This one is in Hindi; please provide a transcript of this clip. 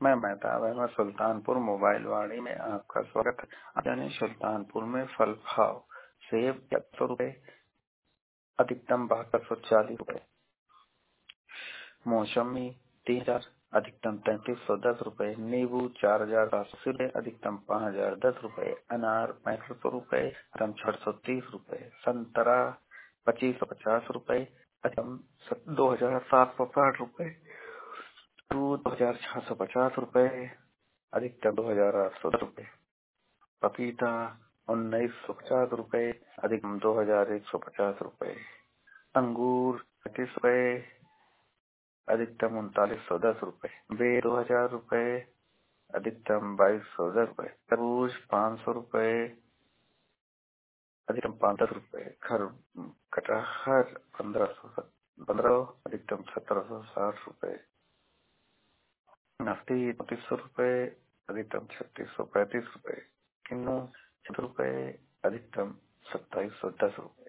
मैं मेहताब अहमद सुल्तानपुर मोबाइल वाड़ी में आपका स्वागत है। आज जाने सुल्तानपुर में फल भाव। सेब 700 रुपए, अधिकतम 7240 रुपए। मौसमी 3000, अधिकतम 3310 रुपए। नींबू 4780 रुपए, अधिकतम 5010 रुपए। अनार 6500 रुपए, अधिकतम 630 रुपए। संतरा 2550 रुपए, अधिकतम 2760 रुपए। दूध 2650 रुपए, अधिकतम 2810 रुपए। पपीता 1950 रुपए, अधिकतम 2150 रुपए। अंगूर 35 रुपए, अधिकतम 3910 रुपए। बेर 2000 रुपए, अधिकतम 2210 रुपए। तरबूज 500 रुपए, अधिकतम 510 रुपए। कटहर 1500, अधिकतम 1760 रुपए। नाश्ते 3400 रुपए, अधिकतम 3635 रुपए। किन्नू 6 रुपए, अधिकतम 2710 रुपए।